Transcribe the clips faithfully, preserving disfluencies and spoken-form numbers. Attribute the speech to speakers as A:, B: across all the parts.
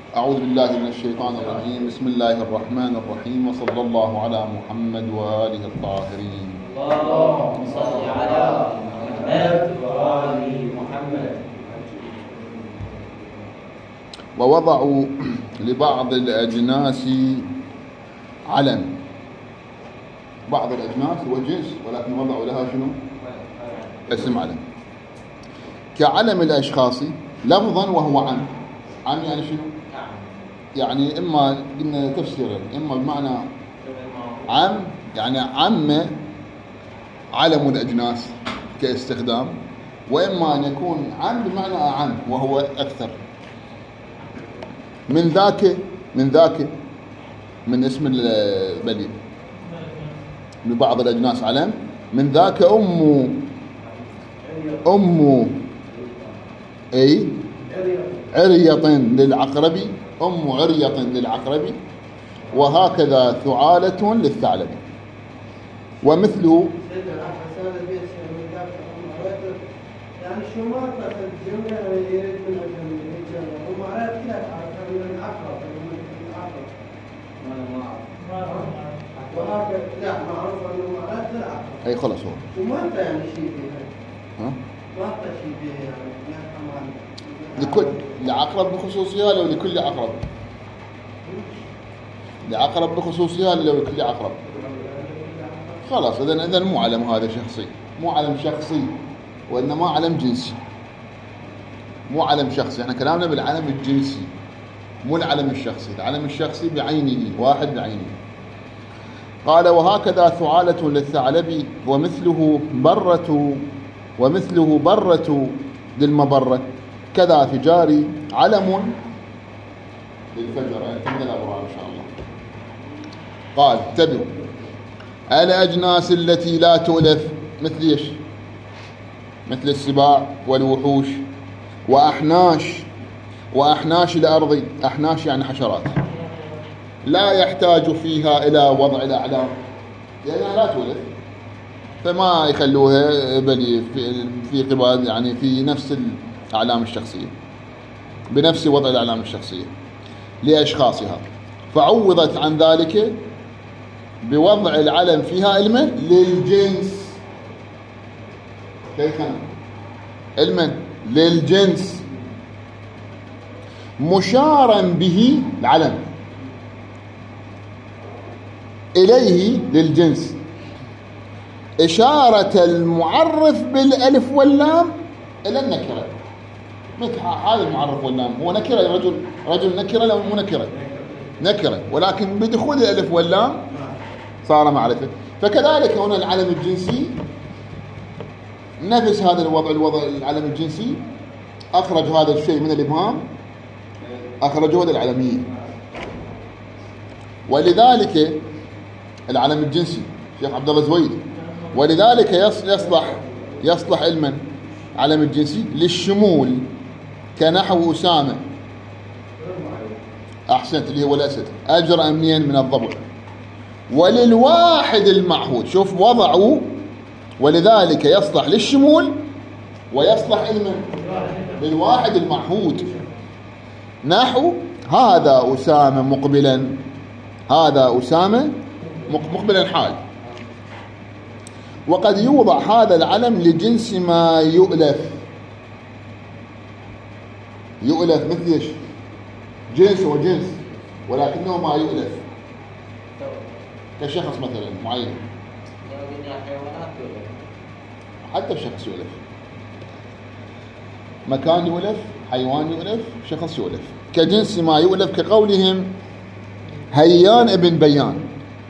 A: أعوذ بالله من الشيطان الرجيم. بسم الله الرحمن الرحيم، وصلى الله على محمد وآله الطاهرين.
B: اللهم صل على محمد وآل محمد.
A: ووضعوا لبعض الأجناس علم. بعض الأجناس هو جنس، ولكن وضعوا لها شنو؟ اسم علم. كعلم الأشخاص لفظا وهو عم. عم يعني شنو؟ يعني إما قلنا تفسيرا، إما بمعنى عم يعني عم علم الأجناس كاستخدام، وإما أن يكون عم بمعنى أعم وهو أكثر. من ذاك من ذاك من اسم البليد لبعض الأجناس علم. من ذاك أم أم أي عريط للعقرب، أم عريط للعقرب، وهكذا ثعالة للثعلب. ومثله
C: يعني شو ما مثل الجملة يريد من الجملة ومعناه كذا تعرف من العقرب من العقرب ما ما وهكذا لا معروف انه معناه العقرب.
A: اي خلاص هو
C: وما انت يعني شيء فيها ها ما انت شيء فيها يعني
A: لكل لعقرب بخصوصها لو لكل عقرب، لعقرب بخصوصها لو لكل عقرب. خلاص اذا اذا مو علم هذا شخصي، مو علم شخصي وانما علم جنسي، مو علم شخصي. احنا كلامنا بالعلم الجنسي مو العلم الشخصي. العلم الشخصي بعينه، واحد بعينه. قال وهكذا ثعالة للثعلب، ومثله برة ومثله برة للمبرة، كذا فجار علم للفجر. يعني من الأبرار إن شاء الله. قال انتبهوا، الأجناس التي لا تؤلف مثل ايش؟ مثل السباع والوحوش وأحناش وأحناش الأرض. أحناش يعني حشرات، لا يحتاج فيها إلى وضع الأعلام لأنها لا تؤلف، فما يخلوها بل في, في قبال يعني في نفس الأعلام الشخصية، بنفس وضع الأعلام الشخصية لأشخاصها، فعوضت عن ذلك بوضع العلم فيها علما للجنس. كيف علما للجنس مشارا به العلم إليه للجنس، إشارة المعرف بالألف واللام إلى النكرة. مثل هذا المعرف واللام هو نكرة، رجل رجل نكرة لو مو نكرة نكرة، ولكن بدخول الألف واللام صار معرفة. فكذلك هنا العلم الجنسي نفس هذا الوضع، الوضع العلم الجنسي أخرج هذا الشيء من الإبهام، أخرجه هذا العلمية. ولذلك العلم الجنسي شيخ عبد الله زويد، ولذلك يصلح يصلح علما علم الجنسي للشمول كنحو أسامة، أحسنت، اللي هو الأسد، أجر أمنيا من الضبع. وللواحد المعهود، شوف وضعوا، ولذلك يصلح للشمول ويصلح علما للواحد المعهود، نحو هذا أسامة مقبلا، هذا أسامة مقبلا حال. وقد يوضع هذا العلم لجنس ما يؤلف. يؤلف مثل ايش؟ جنس وجنس، ولكنه ما يؤلف كشخص مثلا معين. حتى الشخص يؤلف، مكان يؤلف، حيوان يؤلف، شخص يؤلف. كجنس ما يؤلف كقولهم هيان ابن بيان،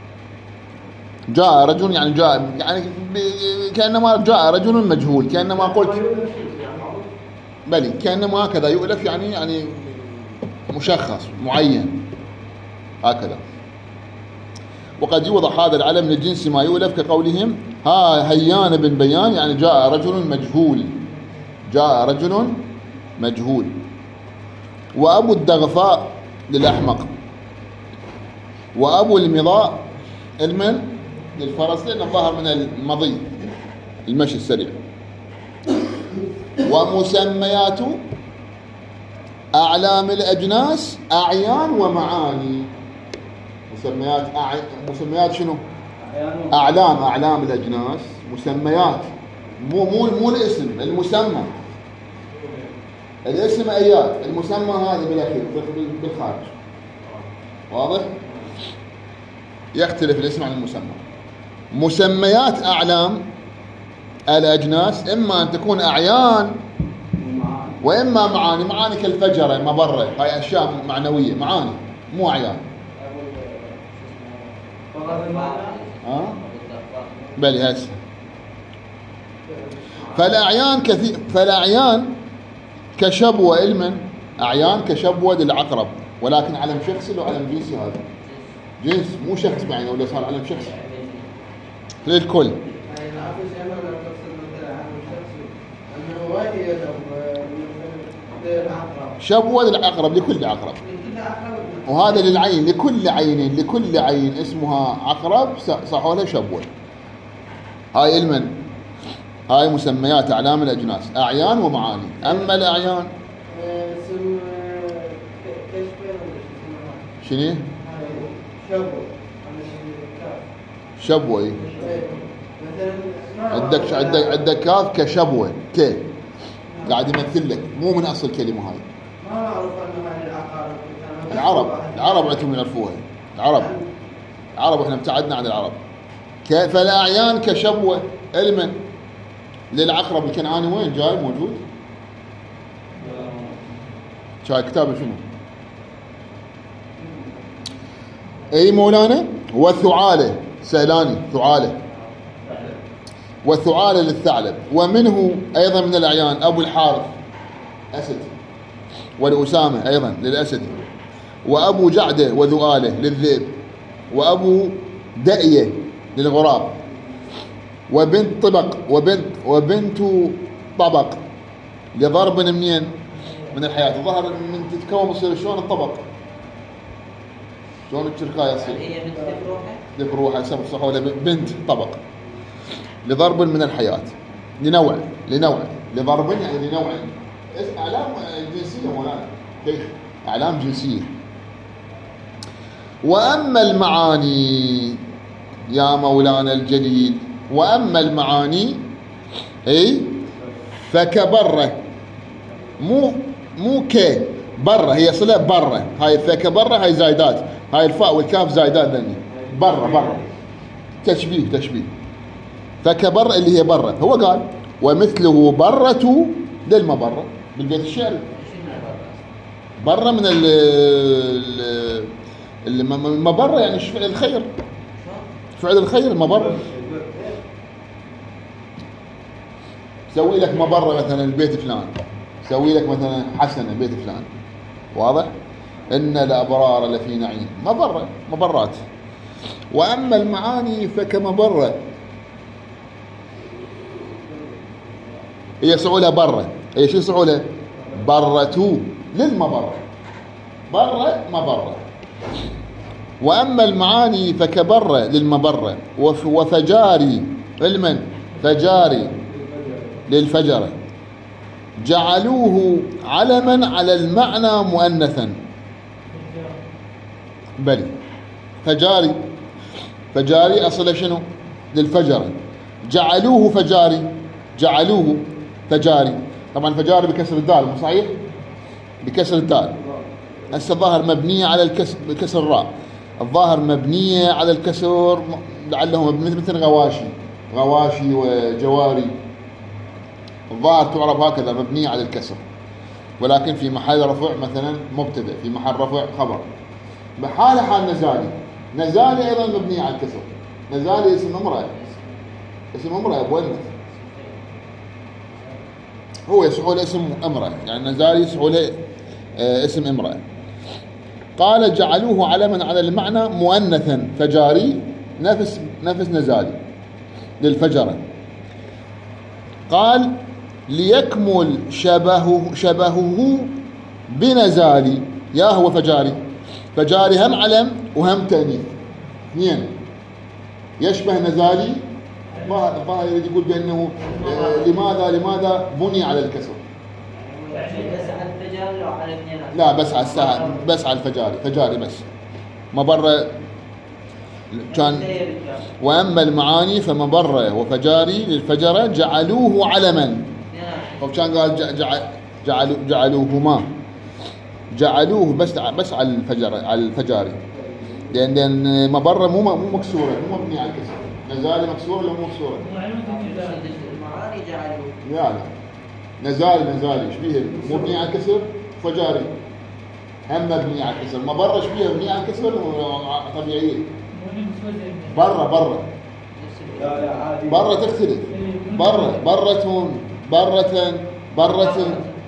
A: جاء رجل يعني جاء يعني كأنما جاء رجل مجهول، كأنما قلت بلي كأنما هكذا يؤلف يعني يعني مشخص معين هكذا. وقد يوضع هذا العلم للجنس ما يؤلف كقولهم ها هيان بن بيان، يعني جاء رجل مجهول، جاء رجل مجهول. وأبو الدغفاء للأحمق، وأبو المضاء المن للفرس لأنه ظهر من المضي المشي السريع. ومسميات أعلام الأجناس أعيان ومعاني. مسميات أعي... مسميات شنو؟ أعلام أعلام الأجناس مسميات، مو مو مو الاسم، المسمى. الاسم آيات، المسمى هذا بالأخير بالخارج. واضح؟ يختلف الاسم عن المسمى. مسميات أعلام الأجناس إما أن تكون أعيان وإما معاني. معاني كالفجرة، مبرة، هاي أشياء معنوية، معاني مو أعيان. ها؟ بل هسه فالأعيان كثير، فالأعيان كشبوة علما، أعيان كشبوة للعقرب، ولكن علم شخصي لو علم جنسي. هذا جنس مو شخص بعينه، ولا صار علم شخصي للكل. شبوة للعقرب، لكل عقرب، وهذا للعين، لكل عين، لكل عين اسمها عقرب صحوا لها شبوة. هاي علما، هاي مسميات أعلام الأجناس أعيان ومعاني. أما الأعيان شنو؟ شبوة. إيه؟ عندك عندك عندك كاف كشبوة، كي قاعد يمثل لك، مو من أصل كلمة هاي.
C: ما أعرف أنه هاي العقارب.
A: العرب العرب عندهم يعرفوها. العرب العرب احنا ابتعدنا عن العرب. فالأعيان كشبوة علما للعقرب الكنعاني. وين جاي موجود؟ شاي كتابه شنو؟ اي مولانا. والثعالة سيلاني، ثعالة، والثعالة للثعلب. ومنه أيضا من الأعيان أبو الحارث أسد، والأسامة أيضا للأسد، وأبو جعدة وذؤالة للذئب، وأبو دأية للغراب، وبنت طبق وبنت وبنت طبق لضرب منين؟ من الحياة. الظهر من تتكون يصير شلون الطبق، شلون الشركاية تصير؟
B: هي بنت روحها؟
A: ذكر روحها يسمى صح ولا بنت طبق لضرب من الحياة. لنوع لنوع لضرب يعني لنوع. أعلام جنسية مولانا، كيف؟ أعلام جنسية. وأما المعاني يا مولانا الجليل، وأما المعاني أي فكبرة، مو مو ك برة، هي صلة برة. هاي فكبرة، هاي زايدات، هاي الفاء والكاف زايدات ذني برة برة، تشبيه تشبيه. فكبرة اللي هي برة. هو قال ومثله برة للمبرة بالبيت الشعري. برة من ال المبرة يعني فعل الخير، فعل الخير المبرة. سوي لك مبرة مثلا البيت فلان، سوي لك مثلا حسنة بيت فلان. واضح؟ إن الأبرار لفي نعيم، مبرة، مبرات. وأما المعاني فكمبرة، هي سعولة برة. هي شو سعولة؟ برة للمبرة، برة مبرة. وأما المعاني فكبرة للمبرة، وفجاري علما، فجاري للفجرة. جعلوه علما على المعنى مؤنثا. بل فجاري، فجاري أصله شنو؟ للفجرة. جعلوه فجاري، جعلوه فجاري. طبعا فجاري بكسر الدال، مو صحيح؟ بكسر الدال. هسه الظاهر مبنية على الكسر بكسر الراء، الظاهر مبنية على الكسر، لعله مثل غواشي، غواشي وجواري. الظاهر تعرف هكذا مبنية على الكسر، ولكن في محل رفع مثلا مبتدأ، في محل رفع خبر. بحال حال نزالي، نزالي أيضا مبنية على الكسر. نزالي اسم امرأة، اسم امرأة بولد، هو يسعول اسم امرأة، يعني نزالي يسعول اسم امرأة. قال جعلوه علما على المعنى مؤنثا، فجاري نفس نفس نزالي للفجرة. قال ليكمل شبهه شبهه بنزالي، يا هو فجاري. فجاري هم علم وهم تأنيث اثنين، يشبه نزالي. الظاهر يريد يقول بأنه آه لماذا لماذا بني على الكسر.
B: يعني فجاري لو على اثنين.
A: لا بس على الساعة، بس على الفجاري، فجاري بس مبرة كان. وأما المعاني فمبرة وفجاري للفجرة جعلوه علما. وكان قال جعل جعلوا جعلوهما جعلوه بس بس على الفجر على الفجاري، لأن لأن مبرة مو مو مكسورة، مو مبنية على الكسر. نزالي مكسورة ولا مو مكسورة؟
B: المعاني جعلوه.
A: لا لا نزالي نزالي ايش بيه؟ مبنية على الكسر. فجاري هم مبنية على الكسر. مبرة ايش بيه؟ مبنية على الكسر طبيعية. برا برا برا تختلف. برا برة برة برة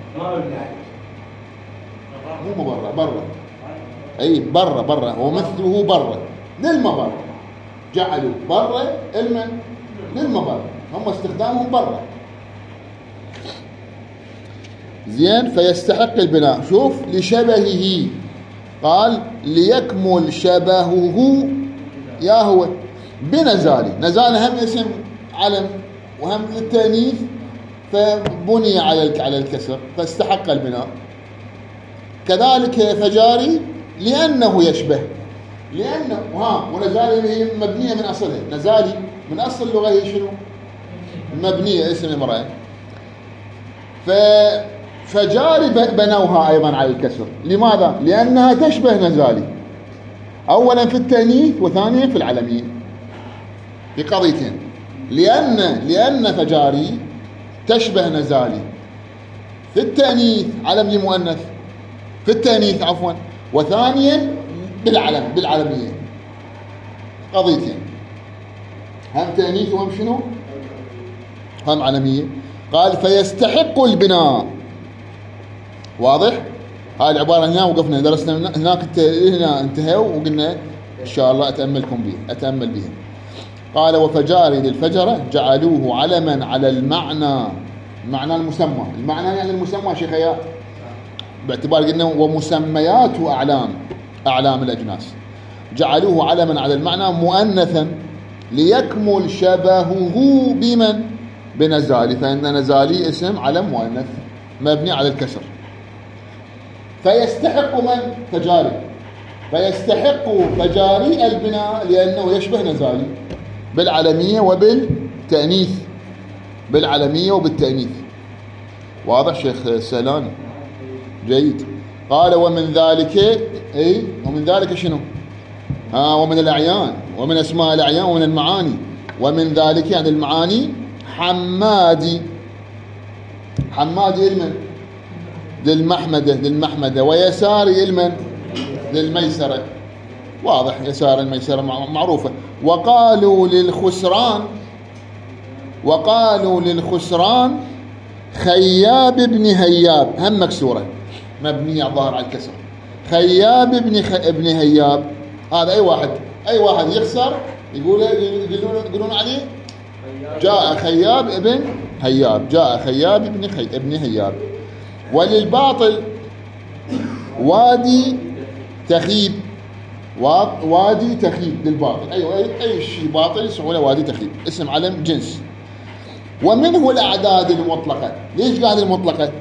A: مو برا برا اي برا برا ومثله برا للمبر. جعلوا برا المن للمبر، هم استخدامهم برا. زين. فيستحق البناء. شوف لشبهه، قال ليكمل شبهه يا هو بنزالي. نزالي هم اسم علم وهم للتأنيث، فبني على على الكسر فاستحق البناء. كذلك فجاري لأنه يشبه، لأنه ها. ونزالي هي مبنية من أصلها. نزالي من أصل اللغة هي شنو؟ مبنية اسم امرأة. ففجاري بنوها أيضا على الكسر. لماذا؟ لأنها تشبه نزالي، أولا في التأنيث وثانيا في العلمية، في قضيتين. لأن لأن فجاري تشبه نزالي في التأنيث، علمي مؤنث في التأنيث عفوا، وثانيا بالعلم بالعلمية، قضيتين، هم تأنيث وهم شنو؟ هم علمية. قال فيستحق البناء. واضح؟ هاي العبارة هنا وقفنا درسنا هناك، هنا انتهوا وقلنا إن شاء الله أتأملكم به أتأمل بهم. قال وفجاري للفجرة جعلوه علما على المعنى، معنى المسمى. المعنى يعني المسمى شيخيا، باعتبار قلنا ومسميات أعلام، أعلام الأجناس. جعلوه علما على المعنى مؤنثا ليكمل شبهه بمن؟ بنزالي، فإن نزالي اسم علم مؤنث مبني على الكسر. فيستحق من؟ فجاري. فيستحق فجاري البناء لأنه يشبه نزالي بالعلمية وبالتأنيث، بالعلمية وبالتأنيث. واضح شيخ سيلان؟ جيد. قال ومن ذلك اي ومن ذلك شنو؟ ها ومن الأعيان، ومن أسماء الأعيان، ومن المعاني. ومن ذلك يعني المعاني حمادي. حمادي المن؟ للمحمدة للمحمدة. ويساري المن؟ للميسرة. واضح، يسار الميسرة معروفة. وقالوا للخسران، وقالوا للخسران خياب ابن هياب، هم مكسورة مبنية الظاهر على الكسر. خياب ابن خ... ابن هياب، هذا أي واحد أي واحد يخسر يقول يقولون يقولون عليه جاء خياب ابن هياب، جاء خياب ابن خي... ابن هياب. وللباطل وادي تخيب، وادي تخيب للباطل. أيوة أي أي شيء باطل يسمونه وادي تخيب، اسم علم جنس. ومنه الأعداد المطلقة. ليش قال المطلقة؟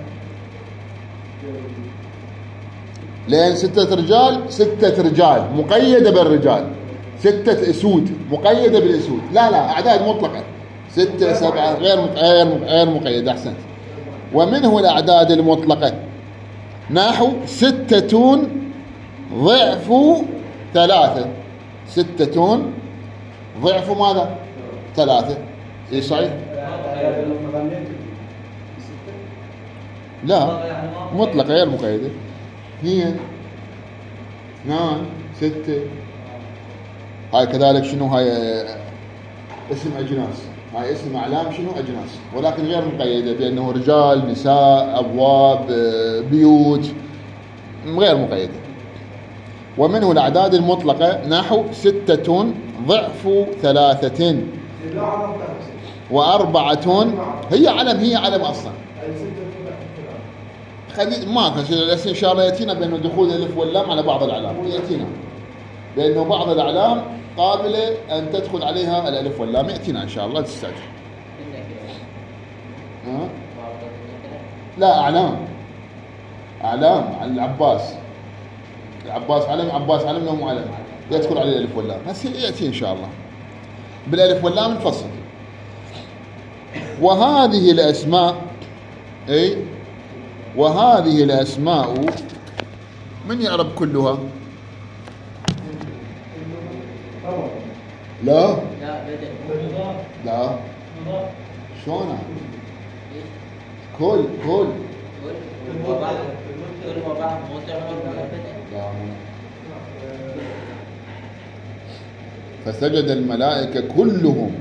A: لأن ستة رجال ستة رجال مقيدة بالرجال، ستة أسود مقيدة بالأسود. لا لا أعداد مطلقة، ستة سبعة غير غير غير مقيدة. أحسنت. ومنه الأعداد المطلقة نحو ستة ضعف ثلاثة. ستة ضعف ماذا؟ ثلاثة. إيه صحيح؟ لا مطلقة غير مقيدة. اثنين اثنان ستة. هاي كذلك شنو؟ هاي اسم أجناس، هاي اسم أعلام شنو؟ أجناس، ولكن غير مقيدة بأنه رجال نساء أبواب بيوت، غير مقيدة. ومنه الأعداد المطلقة نحو ستة ضعف ثلاثة وأربعة. هي علم، هي علم أصلا. خلي ما خلي إن شاء الله يأتينا بأنه دخول الألف واللام على بعض الأعلام، يأتينا بأنه بعض الأعلام قابلة أن تدخل عليها الألف واللام، يأتينا إن شاء الله، تستعجل. ها؟ لا أعلام أعلام عن العباس. العباس علم، عباس علم لو مو علم يدخل عليه الألف واللام. هسه يأتي إن شاء الله بالألف واللام نفصل. وهذه الأسماء أي وهذه الأسماء من يعرب كلها؟ لا
B: لا بدل.
A: لا شلون كل كل
B: كل وبعض كل وبعض مو تعمل بدل.
A: لا مو. فسجد الملائكة كلهم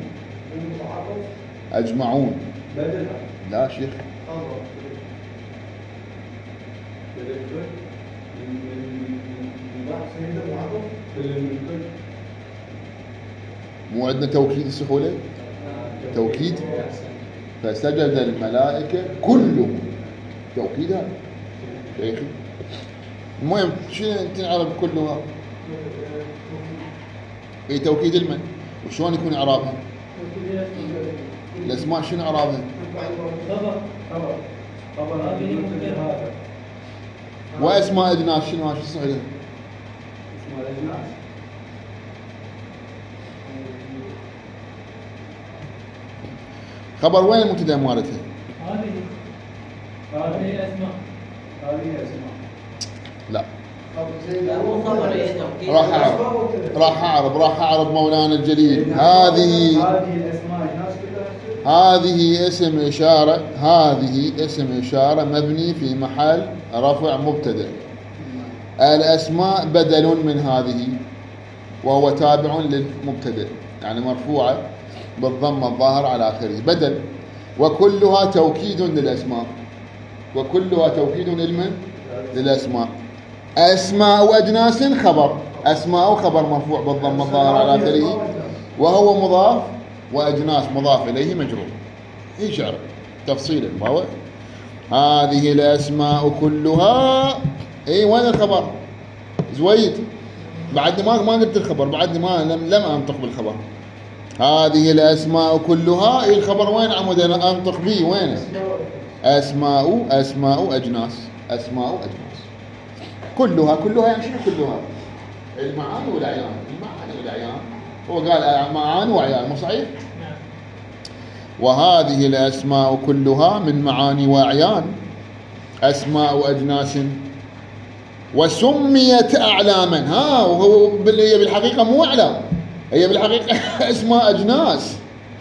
A: أجمعون. لا شيخ مو عندنا توكيد السهولة توكيد. فسجد الملائكة كلهم توكيد هذا شيخي. المهم شنو تنعرب كلها؟ اي توكيد المن. وشلون يكون اعرابها؟ الاسماء شنو اعرابها؟ واسماء اجناس شنو شو صحيح؟
C: اسماء الاجناس
A: خبر وين المبتدا مالتها؟
D: هذه هذه اسماء
C: هذه اسماء.
A: لا
B: مو خبر هي توكيد.
A: راح اعرب راح اعرب راح اعرب مولانا الجليل. هذه
C: هذه الاسماء اجناس كلها.
A: هذه اسم اشاره هذه اسم اشاره مبني في محل رفع مبتدا. الاسماء بدل من هذه وهو تابع للمبتدا يعني مرفوعه بالضم الظاهر على اخره بدل. وكلها توكيد للاسماء وكلها توكيد للمن للاسماء. اسماء واجناس خبر. اسماء خبر مرفوع بالضم الظاهر على اخره وهو مضاف واجناس مضاف اليه مجرور. ايش عرف تفصيلا واضح. هذه الاسماء كلها اي وين الخبر؟ زويد بعد ما ما قلت الخبر بعد ما لم لم انطق بالخبر. هذه الاسماء كلها اي الخبر وين عمود انا انطق به وين؟ اسماء اسماء اجناس اسماء اجناس كلها. كلها يعني شنو كلها؟ المعاني والاعيان. المعاني والاعيان هو قال معاني واعيان مو صحيح؟ وهذه الاسماء كلها من معاني واعيان اسماء اجناس وسميت اعلاما. ها وهو هي بالحقيقه مو اعلام هي بالحقيقه اسماء اجناس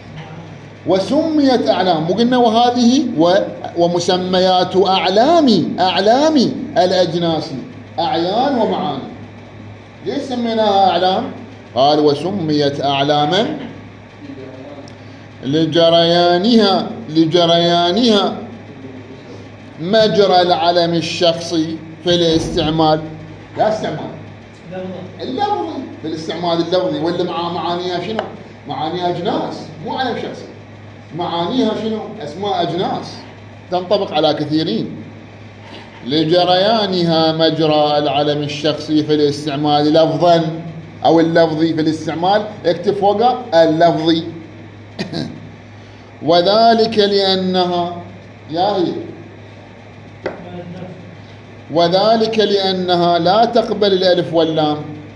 A: وسميت اعلام. مو قلنا وهذه و ومسميات اعلام اعلام الاجناس اعيان ومعاني. ليش سميناها اعلام؟ قال وسميت اعلاما لجريانها لجريانها مجرى العلم الشخصي في الاستعمال. لا استعمال اللفظي في الاستعمال اللفظي ولا مع معانيها شنو؟ معانيها اجناس مو علم شخصي. معانيها شنو؟ اسماء اجناس تنطبق على كثيرين. لجريانها مجرى العلم الشخصي في الاستعمال لفظا او اللفظي في الاستعمال اكتب فوق اللفظي. وذلك لانها يا هي وذلك لانها لا تقبل الالف واللام.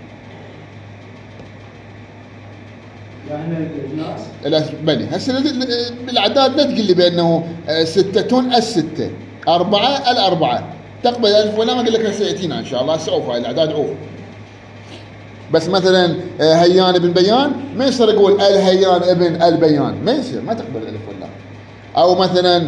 C: يعني الاجناس
A: بلي هسه بالاعداد لا تقول لي بانه ستة الستة أربعة الأربعة تقبل الألف واللام. أقول لك هسه يأتينا إن شاء الله سوف هاي الأعداد عوف. بس مثلا هيان ابن بيان ما يصير يقول الهيان ابن البيان ما يصير ما تقبل الألف واللام. أو مثلا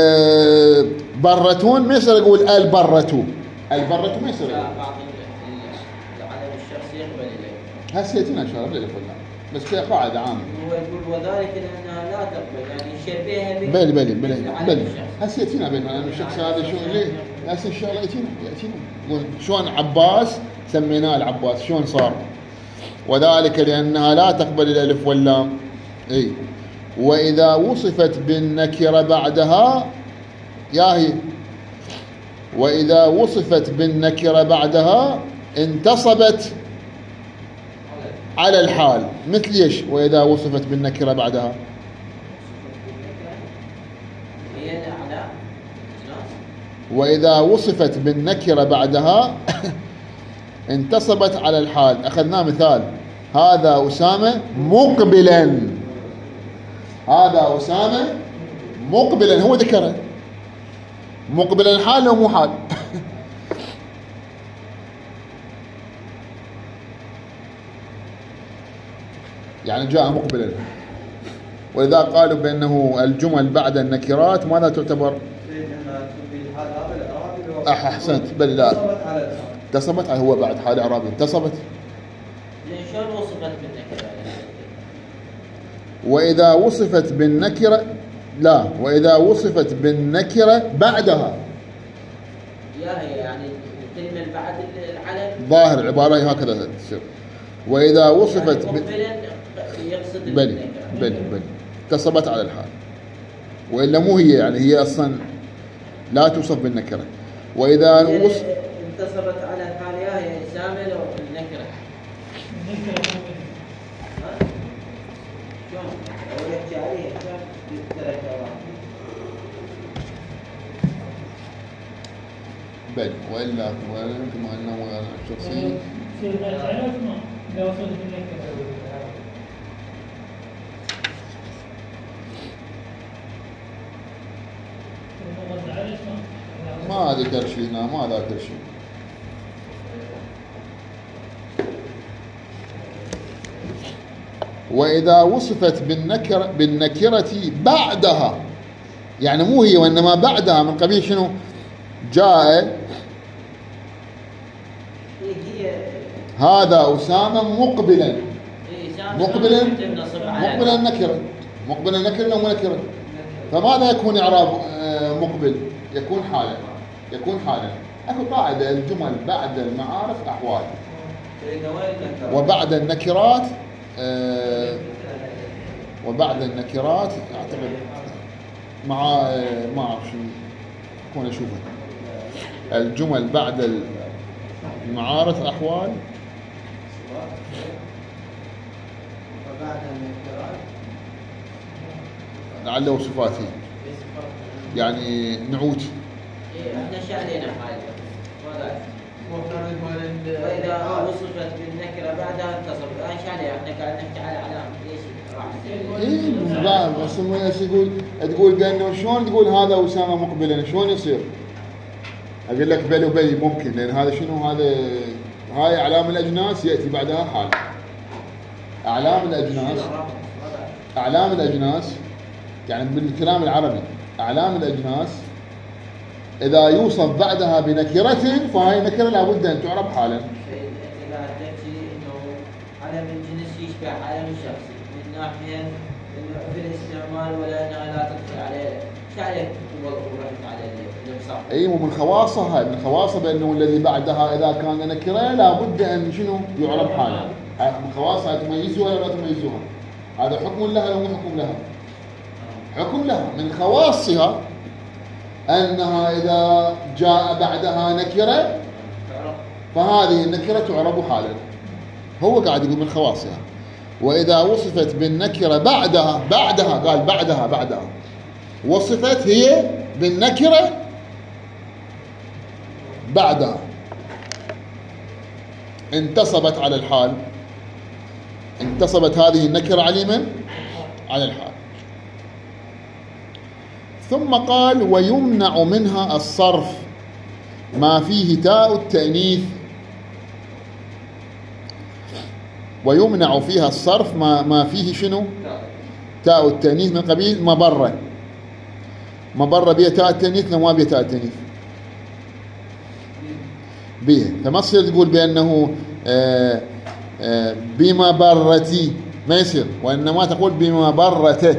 A: برتون ما يصير يقول البرتو البرتو ما يصير يقول.
B: بعض العدد الشخصي يقبل اليه.
A: هسه يأتينا إن شاء الله بالألف واللام بس هي قاعدة عامة.
B: هو يقول وذلك لانها لا تقبل يعني يشبهها ب
A: بلي بلي بلي بلي هسه يأتينا بين الشخص هذا شو ليه هسه إن شاء الله يأتينا يأتينا شلون عباس سميناه العباس شلون صار. وذلك لأنها لا تقبل الألف واللام. اي وإذا وصفت بالنكرة بعدها ياهي وإذا وصفت بالنكرة بعدها انتصبت على الحال. مثل ايش؟ وإذا وصفت بالنكرة بعدها
B: هي الاعلام
A: وإذا وصفت بالنكرة بعدها انتصبت على الحال. أخذنا مثال: هذا أسامة مقبلا، هذا أسامة مقبلا، هو ذكره مقبلا حال لو مو حال. يعني جاء مقبلا. ولذا قالوا بأنه الجمل بعد النكرات ماذا تعتبر؟ أحسنت، بل لا انتصبت على، هو بعد حال إعرابي انتصبت.
B: شلون وصفت بالنكرة؟
A: وإذا وصفت بالنكرة، لا، وإذا وصفت بالنكرة بعدها،
B: يا هي يعني الكلمة بعد العلم،
A: ظاهر العبارة هكذا تصير. وإذا وصفت
B: يعني
A: ب...
B: يقصد
A: بل بل بل انتصبت على الحال، وإلا مو هي، يعني هي أصلا لا توصف بالنكرة. وإذا
B: يعني
A: وصف
B: انتصبت على الحال، يا هي إسامة لو النكرة. شلون؟ لو يحكي عليه شلون يترك
A: بل وإلا كما أنه شخصي
D: يصير بعد على اسمه إذا وصلت بالنكرة.
A: ما ذكر شيء هنا، ما ذكر شيء. وإذا وصفت بالنكرة بالنكرة بعدها، يعني مو هي وإنما بعدها، من قبيل شنو؟ جاء هذا أسامة مقبلا، مقبلا مقبلا نكرة، مقبلا نكرة أو منكرة. فماذا يكون إعراب مقبل؟ يكون حالا، يكون حالا. أكو قاعدة: الجمل بعد المعارف أحوال، وبعد النكرات آه وبعد النكرات أعتقد مع آه ما أعرف شو أكون أشوفه. الجمل بعد المعارف أحوال،
B: وبعد النكرات
A: لعله صفاته، يعني نعوت.
B: احنا شعلينا بهذا. وإذا وصفت بالنكرة بعدها انتصبت. الآن شعلي احنا قاعد نحكي على علامة ليش راح
A: ايه بس الناس يقول تقول بأنه شلون تقول هذا أسامة مقبلا، شلون يصير؟ أقول لك بل وبي ممكن، لأن هذا شنو؟ هذا هاي أعلام الأجناس يأتي بعدها حال. أعلام الأجناس، أعلام الأجناس يعني بالكلام العربي، أعلام الأجناس إذا يوصف بعدها بنكرة فهي نكرة لابد أن تعرب حالا.
B: إذا تحكي إنه علم الجنس يشبه علم الشخص من ناحية إنه في الاستعمال، ولا أنها لا تدخل عليه شايف ورحت على الإمصار.
A: أي مو من خواصها، من خواصها بأنه الذي بعدها إذا كان نكرة لابد أن شنو يعرب حالا. من خواصها تميزها ولا لا تميزها؟ هذا حكم لها لو مو حكم لها؟ حكم لها. من خواصها أنها إذا جاء بعدها نكرة فهذه النكرة تعرب حالا. هو قاعد يقول من خواصها. وإذا وصفت بالنكرة بعدها، بعدها قال بعدها بعدها وصفت هي بالنكرة بعدها انتصبت على الحال، انتصبت هذه النكرة على من؟ على الحال. ثم قال: ويمنع منها الصرف ما فيه تاء التأنيث. ويمنع فيها الصرف ما ما فيه شنو؟ تاء التأنيث، من قبيل مبرة. مبرة بها تاء التأنيث لو ما بها تاء التأنيث بها، فما تصير تقول بأنه آآ آآ بمبرتي، ما يصير، وإنما تقول بمبرته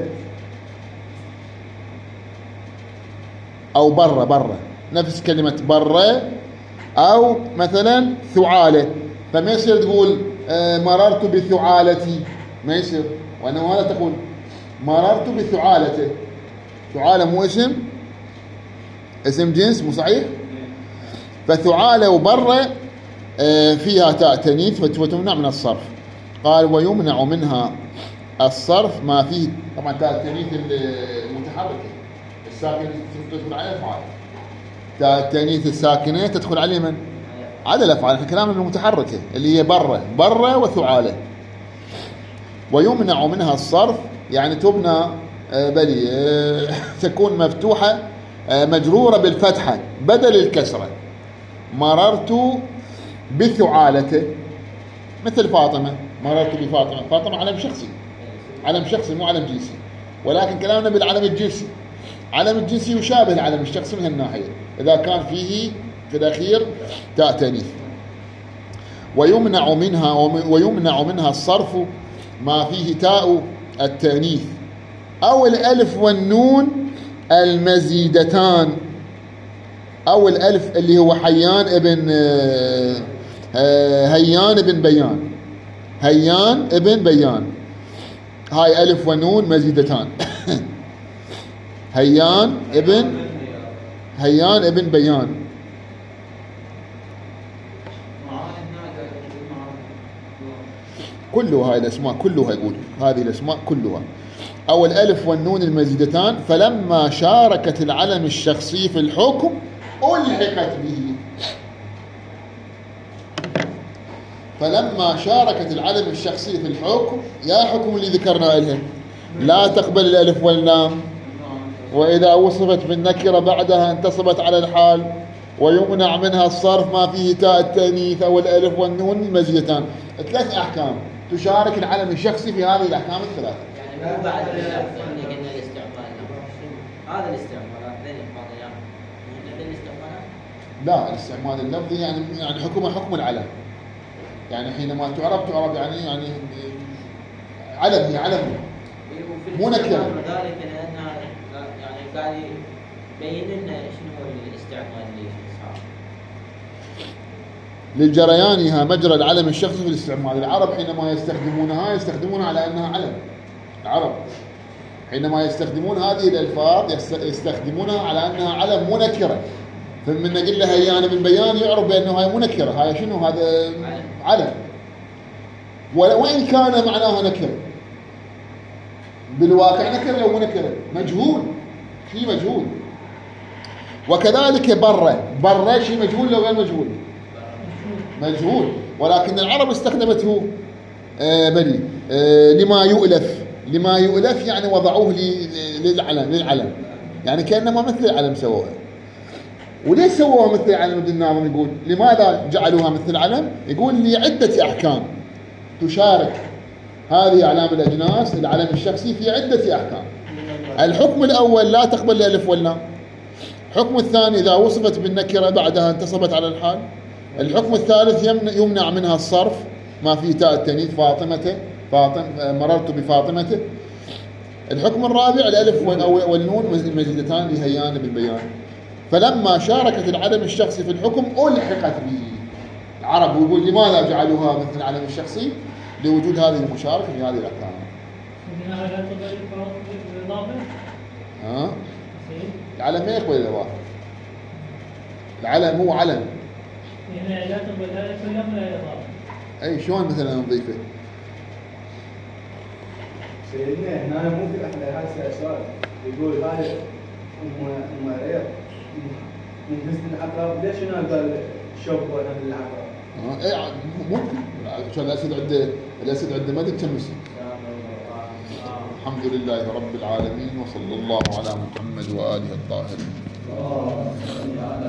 A: أو برة. برة نفس كلمة برة، أو مثلا ثعالة، فما يصير تقول مررت بثعالتي، ما يصير، وإنما هذا تقول مررت بثعالته. ثعالة مو اسم، اسم جنس مو صحيح؟ فثعالة وبرة فيها تاء تأنيث فتمنع من الصرف. قال: ويمنع منها الصرف ما فيه، طبعا تاء التأنيث المتحركة الساكن تدخل على الفعال، تاء التأنيث الساكنة تدخل عليه من؟ على الأفعال. احنا كلامنا المتحركة اللي هي برة برة وثعالة. ويمنع منها الصرف يعني تبنى آه بلي آه تكون مفتوحة آه مجرورة بالفتحة بدل الكسرة. مررت بثعالته مثل فاطمة. مررت بفاطمة. فاطمة علم شخصي، علم شخصي مو علم جنسي، ولكن كلامنا بالعلم الجنسي. علم الجنسي يشابه العلم الشخصي من هالناحية إذا كان فيه في الأخير تاء تأنيث. ويمنع منها ويمنع منها الصرف ما فيه تاء التأنيث أو الألف والنون المزيدتان، أو الألف اللي هو حيان ابن هيان ابن بيان. هيان ابن بيان هاي ألف ونون مزيدتان. هيان ابن هيان ابن بيان. كلها هاي الأسماء كلها يقول هذه الأسماء كلها. أو الألف والنون المزيدتان فلما شاركت العلم الشخصي في الحكم ألحقت به. فلما شاركت العلم الشخصي في الحكم يا حكم اللي ذكرنا لها لا تقبل الألف واللام، وإذا وصفت بالنكرة بعدها انتصبت على الحال، ويمنع منها الصرف ما فيه تاء التأنيث أو الألف والنون المزيدتان. ثلاث أحكام تشارك العلم الشخصي في هذه الأحكام الثلاثة.
B: يعني مو بعد اللي قلنا الاستعمال هذا الاستعمالات ذي الاستعمالات
A: لا الاستعمال اللفظي يعني يعني حكمه حكم العلم. يعني حينما تعرب تعرب يعني يعني علم هي علم مو نكرة.
B: ذلك لأنها يعني قاعد يبين لنا شنو الاستعمال اللي صار
A: لجريانها مجرى العلم الشخصي في الاستعمال. العرب حينما يستخدمونها يستخدمونها على أنها علم. العرب حينما يستخدمون هذه الألفاظ يستخدمونها على أنها علم مو نكرة. فمن نقول له هيان بن بيان يعرف بأنه هاي مو نكرة، هاي شنو هذا علم، وإن كان معناها نكرة بالواقع نكرة لو مو نكرة مجهول، شيء مجهول. وكذلك برة برة شيء مجهول لو غير مجهول مجهول، ولكن العرب استخدمته آه بلي آه لما يؤلف. لما يؤلف يعني وضعوه للعلم للعلم يعني كأنما مثل العلم سووها. وليش سووها مثل العلم؟ ابن الناظم يقول لماذا جعلوها مثل العلم؟ يقول لعدة أحكام تشارك هذه أعلام الأجناس العلم الشخصي في عدة أحكام. الحكم الأول لا تقبل الألف واللام. الحكم الثاني إذا وصفت بالنكرة بعدها انتصبت على الحال. الحكم الثالث يمنع منها الصرف ما فيه تاء التأنيث فاطمة فاطم مررت بفاطمة. الحكم الرابع الألف والنون المزيدتان لهيان بالبيان. فلما شاركت العلم الشخصي في الحكم ألحقت به. العرب يقول لماذا جعلوها مثل العلم الشخصي؟ لوجود هذه المشاركة في هذه الأحكام. ها؟ العلم ما يقبل الإضافة. العلم هو علم.
D: يعني لا تقبل لا يسلم ولا يضاف.
A: أي شلون مثلا نضيفه؟
C: سيدنا هنا مو في أحد هذا سؤال يقول هذا أم أم رياض من حسن العقرب ليش هنا قال شوف وأنا من العقرب؟
A: آه إيه ممكن عشان الأسد عنده الأسد عنده ملك كمسك. الحمد لله رب العالمين وصلى الله على محمد وآله الطاهرين.